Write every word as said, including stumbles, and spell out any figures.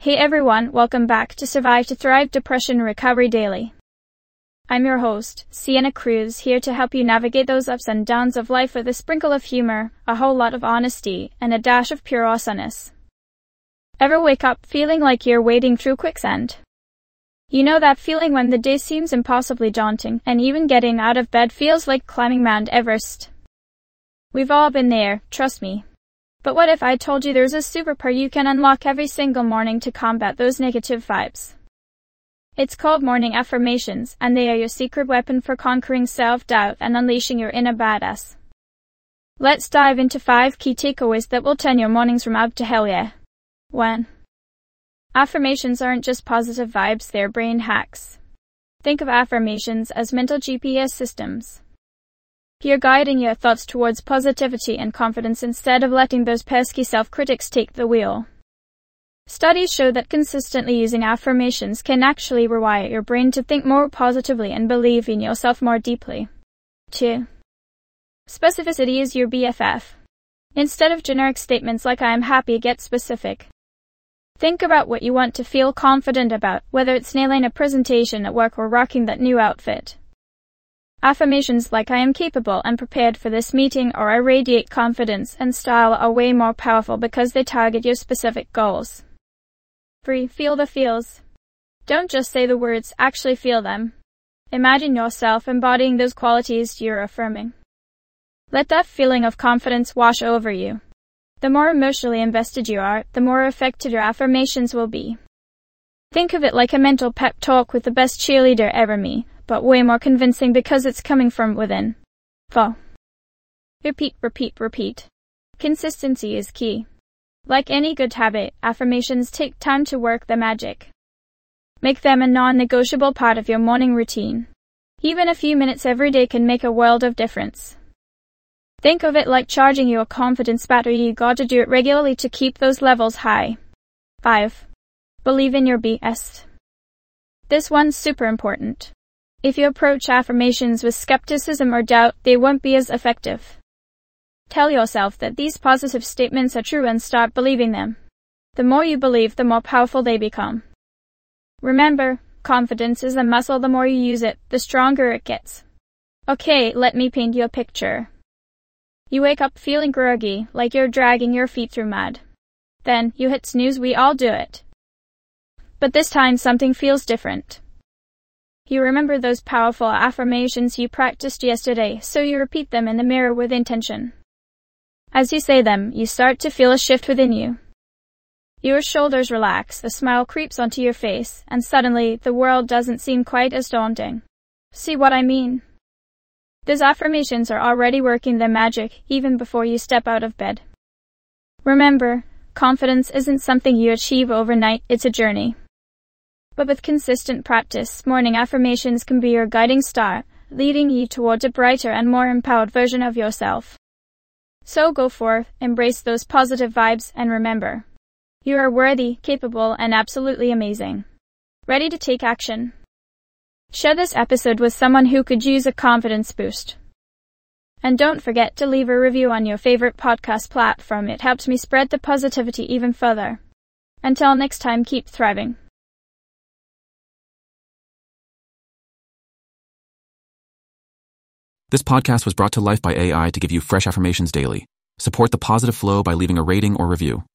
Hey everyone, welcome back to Survive to Thrive Depression Recovery Daily. I'm your host, Sienna Cruz, here to help you navigate those ups and downs of life with a sprinkle of humor, a whole lot of honesty, and a dash of pure awesomeness. Ever wake up feeling like you're wading through quicksand? You know that feeling when the day seems impossibly daunting, and even getting out of bed feels like climbing Mount Everest? We've all been there, trust me. But what if I told you there's a superpower you can unlock every single morning to combat those negative vibes? It's called morning affirmations, and they are your secret weapon for conquering self-doubt and unleashing your inner badass. Let's dive into five key takeaways that will turn your mornings from up to hell yeah. one. Affirmations aren't just positive vibes, they're brain hacks. Think of affirmations as mental G P S systems. You're guiding your thoughts towards positivity and confidence instead of letting those pesky self-critics take the wheel. Studies show that consistently using affirmations can actually rewire your brain to think more positively and believe in yourself more deeply. two. Specificity is your B F F. Instead of generic statements like I am happy, get specific. Think about what you want to feel confident about, whether it's nailing a presentation at work or rocking that new outfit. Affirmations like I am capable and prepared for this meeting or I radiate confidence and style are way more powerful because they target your specific goals. three. Feel the feels. Don't just say the words, actually feel them. Imagine yourself embodying those qualities you're affirming. Let that feeling of confidence wash over you. The more emotionally invested you are, the more effective your affirmations will be. Think of it like a mental pep talk with the best cheerleader ever, me, but way more convincing because it's coming from within. four. Repeat, repeat, repeat. Consistency is key. Like any good habit, affirmations take time to work the magic. Make them a non-negotiable part of your morning routine. Even a few minutes every day can make a world of difference. Think of it like charging your confidence battery. You gotta do it regularly to keep those levels high. five. Believe in your B S. This one's super important. If you approach affirmations with skepticism or doubt, they won't be as effective. Tell yourself that these positive statements are true and start believing them. The more you believe, the more powerful they become. Remember, confidence is a muscle. The more you use it, the stronger it gets. Okay, let me paint you a picture. You wake up feeling groggy, like you're dragging your feet through mud. Then, you hit snooze. We all do it. But this time something feels different. You remember those powerful affirmations you practiced yesterday, so you repeat them in the mirror with intention. As you say them, you start to feel a shift within you. Your shoulders relax, a smile creeps onto your face, and suddenly the world doesn't seem quite as daunting. See what I mean? Those affirmations are already working their magic even before you step out of bed. Remember, confidence isn't something you achieve overnight, it's a journey. But with consistent practice, morning affirmations can be your guiding star, leading you towards a brighter and more empowered version of yourself. So go forth, embrace those positive vibes, and remember, you are worthy, capable, and absolutely amazing. Ready to take action? Share this episode with someone who could use a confidence boost. And don't forget to leave a review on your favorite podcast platform. It helps me spread the positivity even further. Until next time, keep thriving. This podcast was brought to life by A I to give you fresh affirmations daily. Support the positive flow by leaving a rating or review.